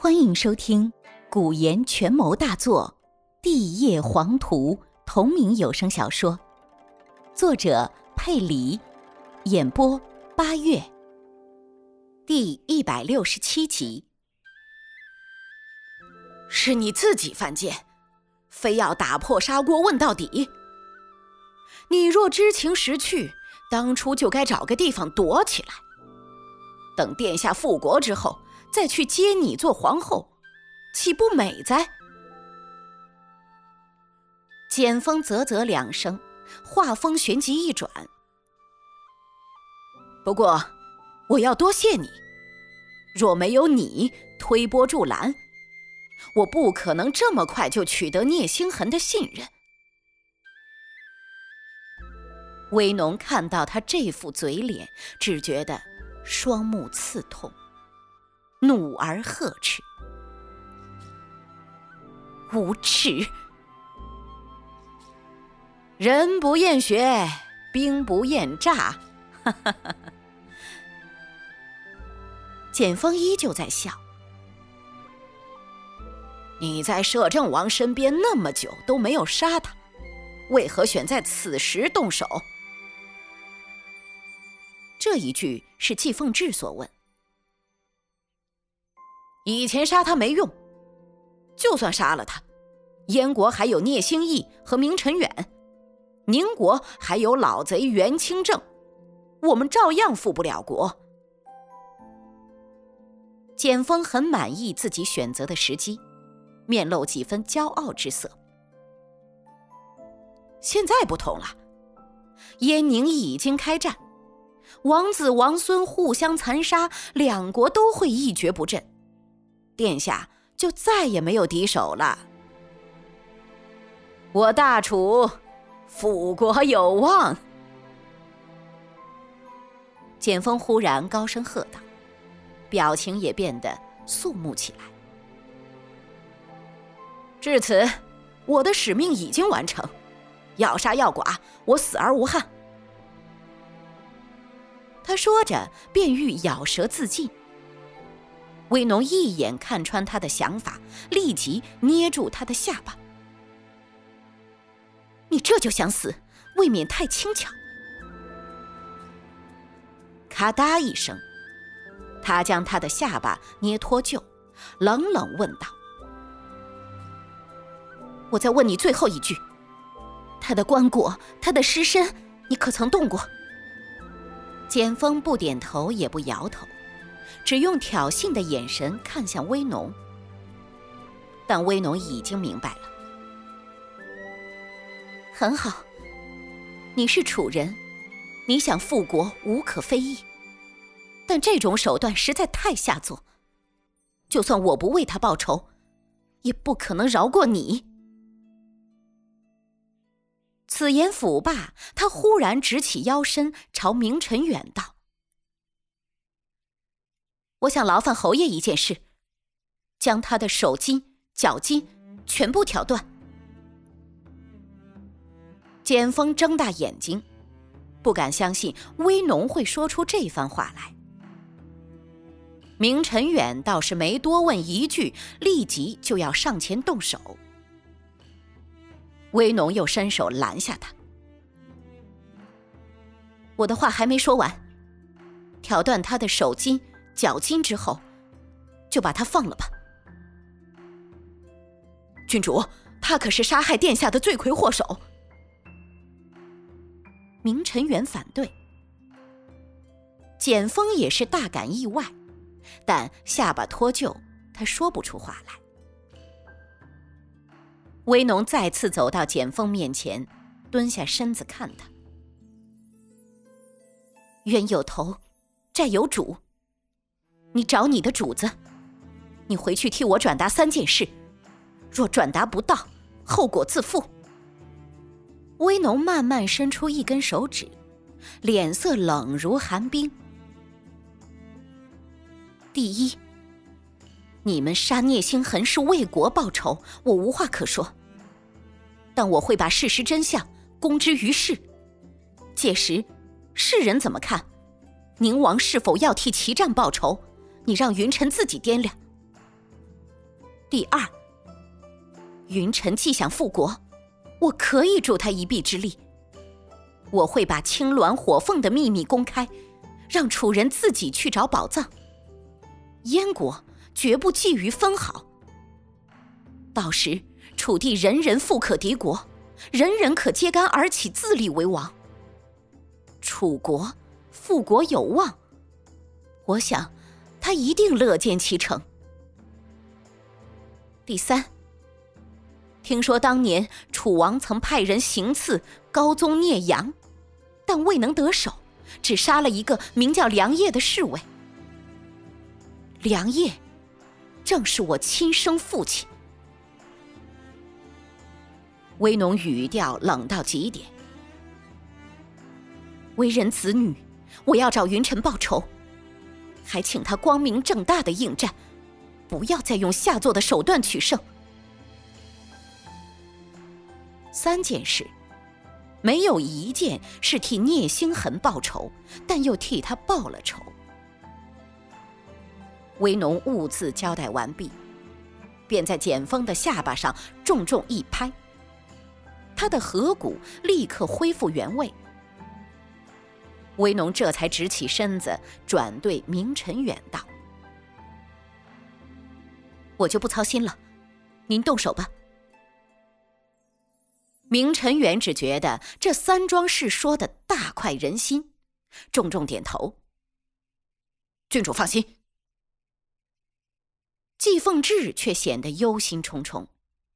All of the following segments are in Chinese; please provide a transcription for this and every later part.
欢迎收听古言权谋大作《帝业黄图》同名有声小说，作者佩黎，演播八月，第167集。 是你自己犯贱，非要打破砂锅问到底。你若知情识趣，当初就该找个地方躲起来，等殿下复国之后再去接你做皇后，岂不美哉？ 简风啧啧两声，话锋旋即一转。 不过我要多谢你，若没有你推波助澜，我不可能这么快就取得聂星痕的信任。 威农看到他这副嘴脸，只觉得双目刺痛，怒而呵斥：无耻！ 人不厌学，兵不厌诈。 简风依旧在笑。 你在摄政王身边那么久都没有杀他，为何选在此时动手？ 这一句是季凤志所问。 以前杀他没用，就算杀了他，燕国还有聂兴义和明辰远，宁国还有老贼袁清正，我们照样复不了国。 简风很满意自己选择的时机，面露几分骄傲之色。 现在不同了，燕宁已经开战，王子王孙互相残杀，两国都会一蹶不振，殿下就再也没有敌手了。我大楚复国有望。 简风忽然高声喝道，表情也变得肃穆起来。 至此，我的使命已经完成，要杀要剐，我死而无憾。 他说着便欲咬舌自尽。威农一眼看穿他的想法，立即捏住他的下巴。你这就想死，未免太轻巧。咔嗒一声，他将他的下巴捏脱臼，冷冷问道：我再问你最后一句，他的棺椁，他的尸身，你可曾动过？简风不点头也不摇头，只用挑衅的眼神看向威农。但威农已经明白了。很好，你是楚人，你想复国无可非议，但这种手段实在太下作，就算我不为他报仇，也不可能饶过你。此言甫罢，他忽然直起腰身，朝明辰远道：我想劳烦侯爷一件事，将他的手筋、脚筋全部挑断。简风睁大眼睛，不敢相信威农会说出这番话来。明辰远倒是没多问一句，立即就要上前动手。威农又伸手拦下他：我的话还没说完，挑断他的手筋、脚筋之后，就把他放了吧。 郡主，他可是杀害殿下的罪魁祸首。 明辰远反对。简风也是大感意外，但下巴脱臼，他说不出话来。威农再次走到简风面前，蹲下身子看他。冤有头，债有主，你找你的主子，你回去替我转达3件事，若转达不到，后果自负。威农慢慢伸出一根手指，脸色冷如寒冰。第一，你们杀聂星痕是为国报仇，我无话可说，但我会把事实真相公之于世，届时世人怎么看，宁王是否要替齐战报仇，你让云臣自己掂量。 第二，云晨既想复国，我可以助他一臂之力。我会把青鸾火凤的秘密公开，让楚人自己去找宝藏。燕国绝不觊觎分毫。到时楚地人人富可敌国，人人可揭竿而起，自立为王。楚国复国有望，我想他一定乐见其成。第三，听说当年楚王曾派人行刺高宗聂阳，但未能得手，只杀了一个名叫梁烨的侍卫。梁烨正是我亲生父亲。威农语调冷到极点。为人子女，我要找云晨报仇，还请他光明正大的应战，不要再用下作的手段取胜。3件事，没有一件是替聂星痕报仇，但又替他报了仇。威农兀自交代完毕，便在简风的下巴上重重一拍，他的颌骨立刻恢复原位。威农这才直起身子，转对明辰远道：“我就不操心了，您动手吧。”明辰远只觉得这3桩事说的大快人心，重重点头：“郡主放心。”季凤至却显得忧心忡忡：“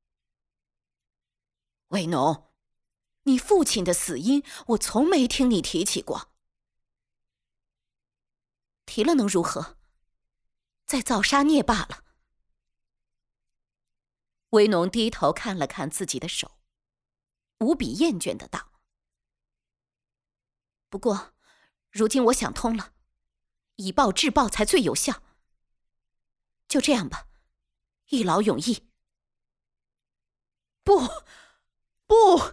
威农，你父亲的死因我从没听你提起过。”“提了能如何？再造杀孽罢了。”威农低头看了看自己的手，无比厌倦的道：“不过，如今我想通了，以暴制暴才最有效。就这样吧，一劳永逸。”“不，不！”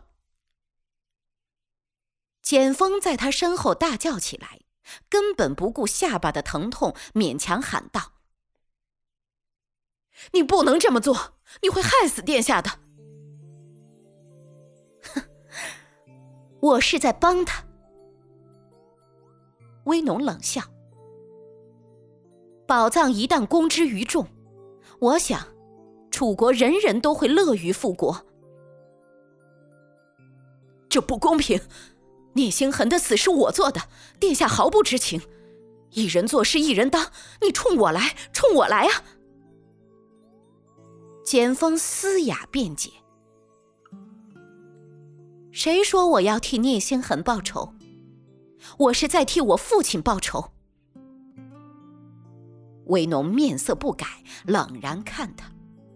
简风在他身后大叫起来，根本不顾下巴的疼痛，勉强喊道：“你不能这么做，你会害死殿下的。”“哼，我是在帮他。”威农冷笑：“宝藏一旦公之于众，我想楚国人人都会乐于复国。”“这不公平！聂星痕的死是我做的，殿下毫不知情。一人做事一人当，你冲我来，冲我来啊！”简风嘶哑辩解：“谁说我要替聂星痕报仇？我是在替我父亲报仇。”威农面色不改，冷然看他。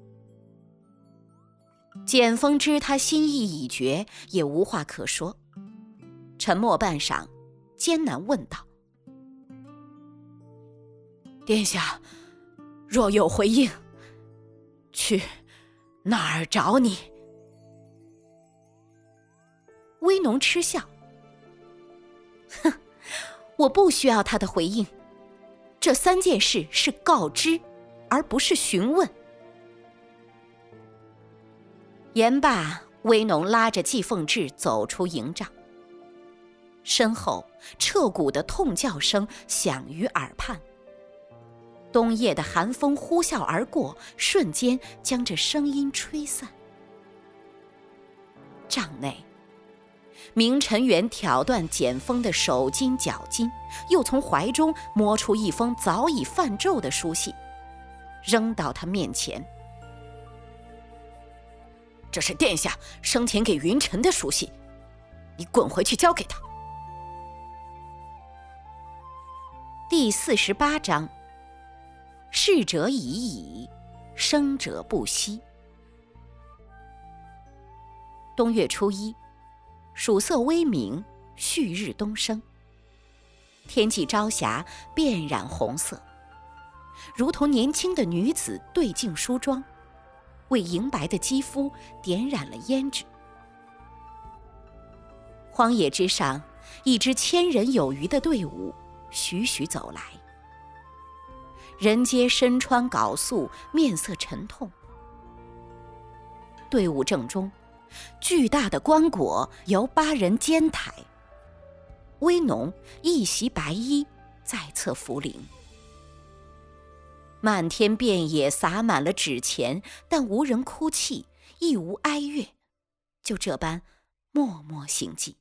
简风知他心意已决，也无话可说，沉默半晌，艰难问道：“殿下若有回应，去哪儿找你？”威农嗤笑：“哼，我不需要他的回应。这3件事是告知，而不是询问。”言罢，威农拉着季凤至走出营帐，身后彻骨的痛叫声响于耳畔。冬夜的寒风呼啸而过，瞬间将这声音吹散。帐内，明辰远挑断简风的手巾脚巾，又从怀中摸出一封早已泛皱的书信，扔到他面前：“这是殿下生前给云晨的书信，你滚回去交给他。”第48章：逝者已矣，生者不息。冬月初1，曙色微明，旭日东升，天际朝霞遍染红色，如同年轻的女子对镜梳妆，为莹白的肌肤点染了胭脂。荒野之上，一支1000人有余的队伍徐徐走来，人皆身穿缟素，面色沉痛， 队伍正中，巨大的棺椁由8人肩抬，威农一袭白衣在侧扶灵。漫天遍野洒满了纸钱，但无人哭泣，亦无哀乐，就这般默默行迹。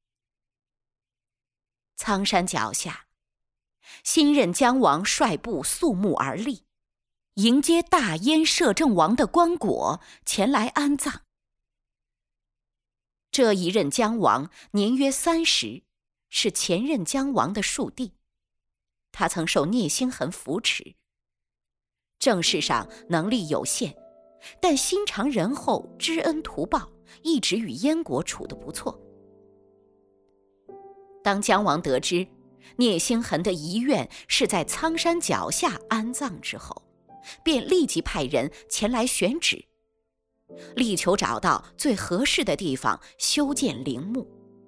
苍山脚下，新任姜王率部肃穆而立，迎接大燕摄政王的棺椁前来安葬。这一任姜王年约30，是前任姜王的庶弟，他曾受聂兴恒扶持，政事上能力有限，但心肠仁厚，知恩图报，一直与燕国处得不错。当姜王得知聂兴恒的遗愿是在苍山脚下安葬之后，便立即派人前来选址，力求找到最合适的地方修建陵墓。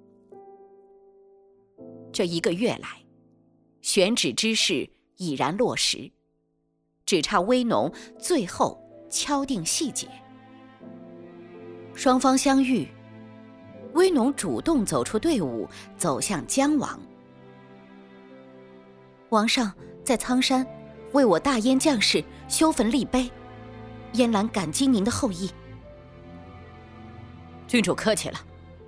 这1个月来，选址之事已然落实，只差威农最后敲定细节。双方相遇，威农主动走出队伍，走向姜王。王上在苍山为我大燕将士修坟立碑，燕兰感激您的厚意。 郡主客气了。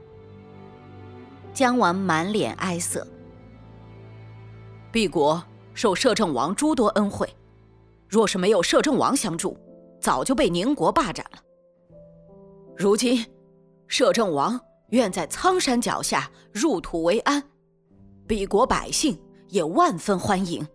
姜王满脸哀色。 敝国受摄政王诸多恩惠，若是没有摄政王相助，早就被宁国霸占了。如今摄政王愿在苍山脚下入土为安，敝国百姓也万分欢迎。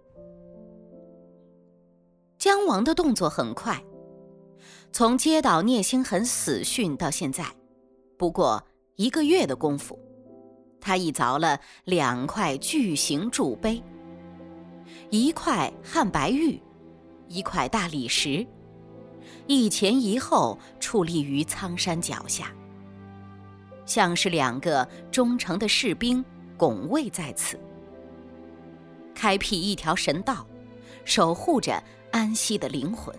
姜王的动作很快，从接到聂兴恒死讯到现在，不过1个月的功夫，他已凿了2块巨型铸碑，1块汉白玉，1块大理石，一前一后矗立于苍山脚下，像是2个忠诚的士兵拱卫在此，开辟一条神道，守护着安息的灵魂。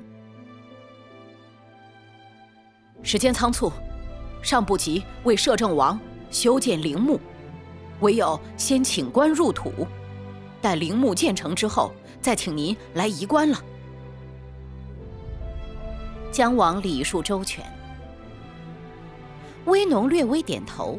时间仓促，尚不及为摄政王修建陵墓，唯有先请官入土，待陵墓建成之后，再请您来移棺了。 姜王礼数周全。威农略微点头。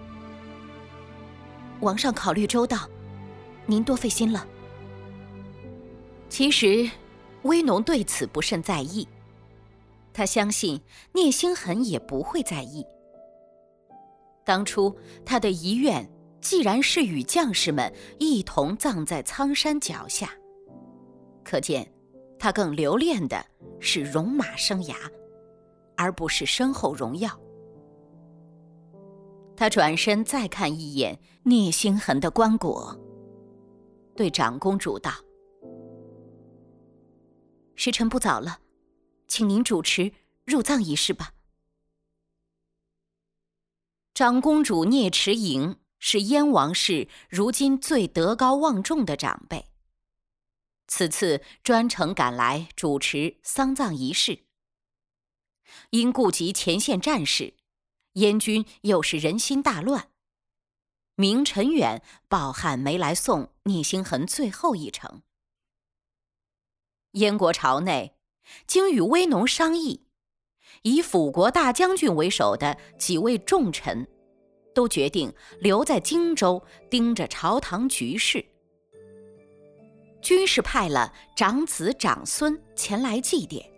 王上考虑周到，您多费心了。其实威农对此不甚在意，他相信聂兴恒也不会在意。当初他的遗愿既然是与将士们一同葬在苍山脚下，可见他更留恋的是戎马生涯，而不是身后荣耀。他转身再看一眼聂兴恒的棺椁，对长公主道：时辰不早了，请您主持入葬仪式吧。长公主聂池莹是燕王室如今最德高望重的长辈，此次专程赶来主持丧葬仪式。因顾及前线战事，燕军又是人心大乱，明陈远抱憾没来送聂兴恒最后一程。燕国朝内经与威农商议，以辅国大将军为首的几位重臣都决定留在荆州盯着朝堂局势。军士派了长子长孙前来祭奠。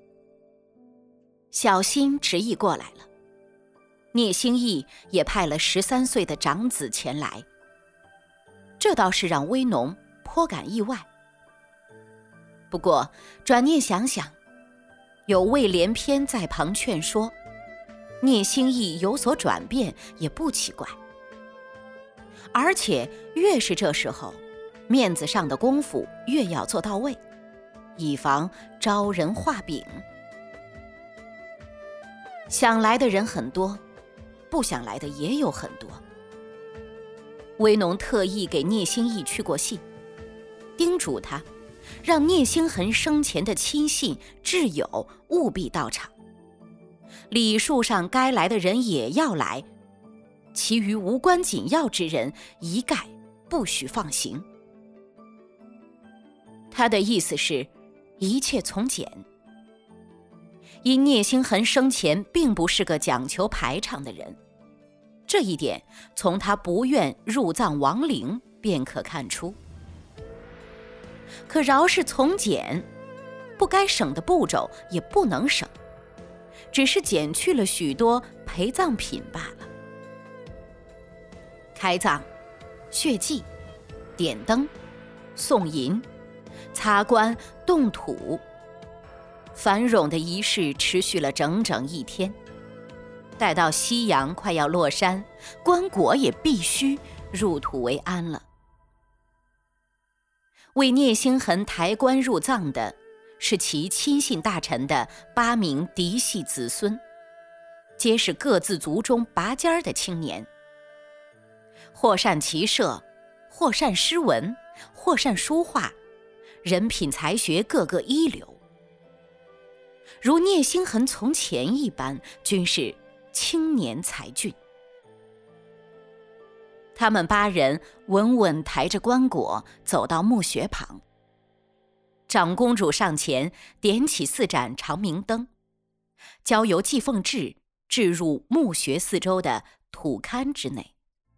小心执意过来了，聂兴义也派了13岁的长子前来，这倒是让威农颇感意外。不过转念想想，有魏连篇在旁劝说，聂兴义有所转变也不奇怪。而且越是这时候，面子上的功夫越要做到位，以防招人画饼。想来的人很多，不想来的也有很多。威农特意给聂兴义去过信，叮嘱他让聂兴恒生前的亲信挚友务必到场， 礼数上该来的人也要来，其余无关紧要之人一概不许放行。他的意思是一切从简。因聂星痕生前并不是个讲求排场的人，这一点从他不愿入葬亡灵便可看出。可饶是从简，不该省的步骤也不能省，只是减去了许多陪葬品罢了。开葬、血祭、点灯、送银、擦棺、动土，繁冗的仪式持续了整整1天。待到夕阳快要落山，棺椁也必须入土为安了。为聂星痕抬棺入葬的是其亲信大臣的8名嫡系子孙，皆是各自族中拔尖的青年，或善骑射，或善诗文，或善书画，人品才学个个一流。如聂星痕从前一般，均是青年才俊。他们8人稳稳抬着棺椁走到墓穴旁，长公主上前点起4盏长明灯，交由季凤至置入墓穴四周的土龛之内。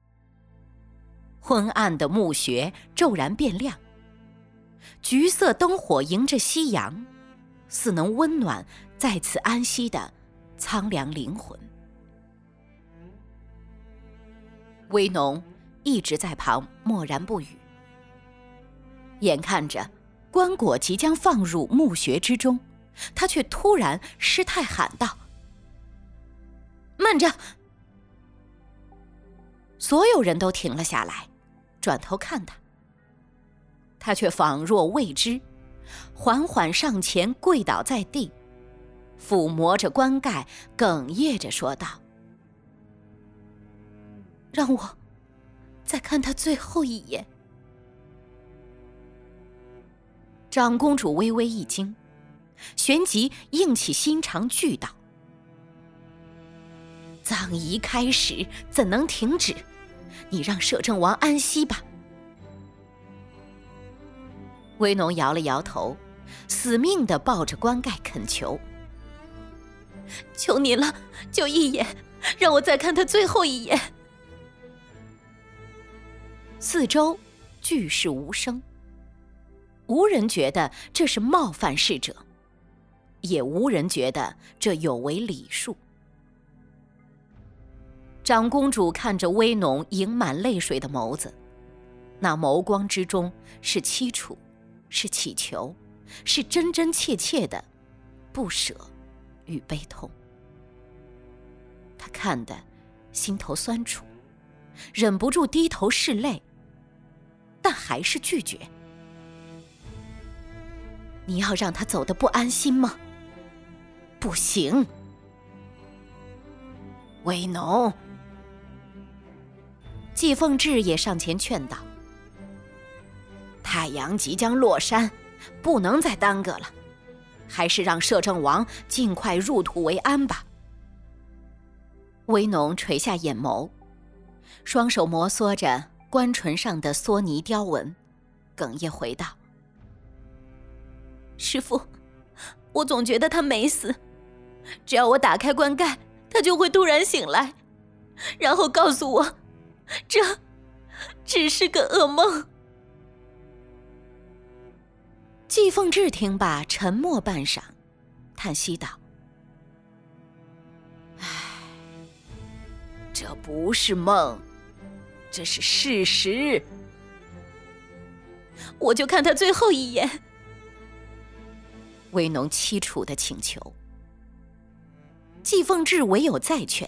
昏暗的墓穴骤然变亮，橘色灯火迎着夕阳，似能温暖在此安息的苍凉灵魂。威农一直在旁默然不语，眼看着棺椁即将放入墓穴之中，他却突然失态喊道：“慢着！”所有人都停了下来，转头看他，他却仿若未知，缓缓上前跪倒在地，抚摸着棺盖，哽咽着说道：“让我再看他最后一眼。”长公主微微一惊，旋即硬起心肠句道：“葬仪开始，怎能停止？你让摄政王安息吧。”威农摇了摇头，死命地抱着棺盖恳求：“求您了，就一眼，让我再看他最后一眼。”四周俱是无声，无人觉得这是冒犯逝者，也无人觉得这有违礼数。长公主看着威农盈满泪水的眸子，那眸光之中是凄楚，是祈求，是真真切切的不舍与悲痛。她看得心头酸楚，忍不住低头拭泪，但还是拒绝。“你要让他走得不安心吗？不行。”威农，季凤至也上前劝道：“太阳即将落山，不能再耽搁了，还是让摄政王尽快入土为安吧。”威农垂下眼眸，双手摩挲着棺唇上的缩泥雕纹，哽咽回道：“师父，我总觉得他没死，只要我打开棺盖，他就会突然醒来，然后告诉我，这只是个噩梦。”季凤至听罢，沉默半晌，叹息道：“唉，这不是梦，这是事实。”“我就看他最后一眼。”威农凄楚的请求。季凤至唯有再劝：“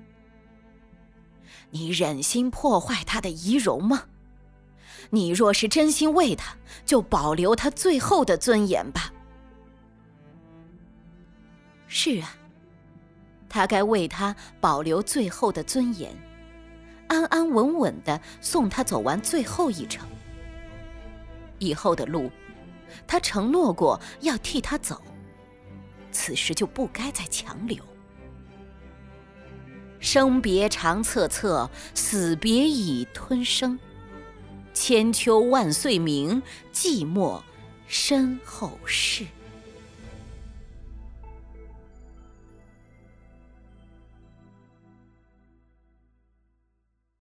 你忍心破坏他的仪容吗？你若是真心为他，就保留他最后的尊严吧。”“是啊，他该为他保留最后的尊严，安安稳稳地送他走完最后一程。以后的路，他承诺过要替他走，此时就不该再强留。” 生别长恻恻，死别已吞声。千秋万岁名，寂寞身后事。